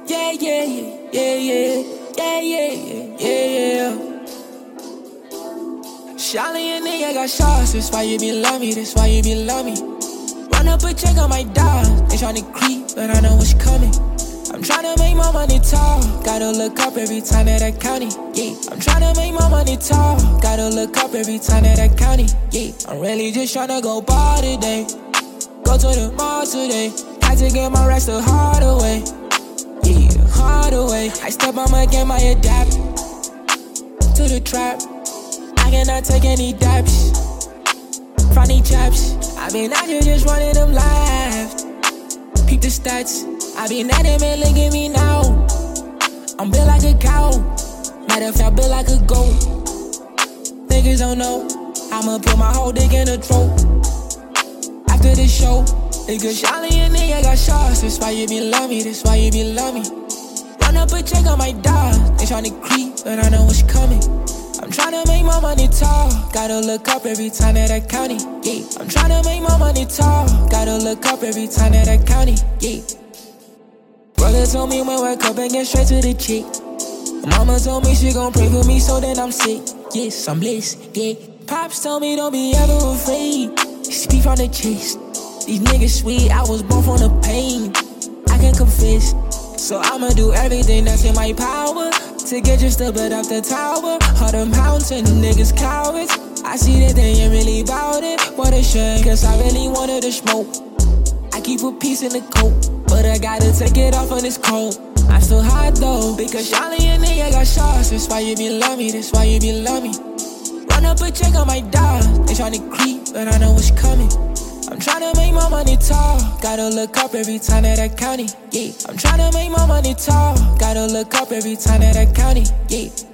Yeah, yeah, yeah, yeah, yeah, yeah, yeah, yeah, yeah. Shawty and nigga got shots, that's why you be love me, that's why you be love me. Run up a check on my dog, they tryna creep, but I know what's coming. I'm tryna make my money tall, gotta look up every time that I count it, yeah. I'm tryna make my money tall, gotta look up every time that I count it, yeah. I'm really just tryna go bar today, go to the mall today. Had to get my rest the hard way, yeah, hard way. I step on my game, I adapt to the trap. I cannot take any dabs from these chaps. I been out here just running them lives. Peep the stats. I been at them and look at me now. I'm built like a cow. Matter of fact, built like a goat. Niggas don't know. I'ma put my whole dick in the throat. After the show, niggas Shawty and nigga got shots. That's why you be love me. That's why you be love me. Run up a check on my dog. They tryna creep, but I know what's coming. I'm tryna make my money tall, gotta look up every time that I count it, yeah. I'm tryna make my money tall, gotta look up every time that I count it, yeah. Brother told me when wake up and get straight to the chick. Mama told me she gon' pray for me so then I'm sick, yes, I'm blessed, yeah. Pops told me don't be ever afraid, speak from the chest. These niggas sweet, I was born from the pain, I can confess. So I'ma do everything that's in my power to get just a bit off the tower. All the mountain niggas cowards. I see that they ain't really bout it. What a shame, cause I really wanted to smoke. I keep a piece in the coat, but I gotta take it off when it's cold. I'm still hot though, because Shawty and nigga got shots. That's why you be love me, that's why you be love me. Run up a check on my dog, they tryna creep, but I know what's coming. I'm tryna make my money tall, gotta look up every time that I count it, yeah. I'm tryna make my money tall, gotta look up every time that I count it, yeah.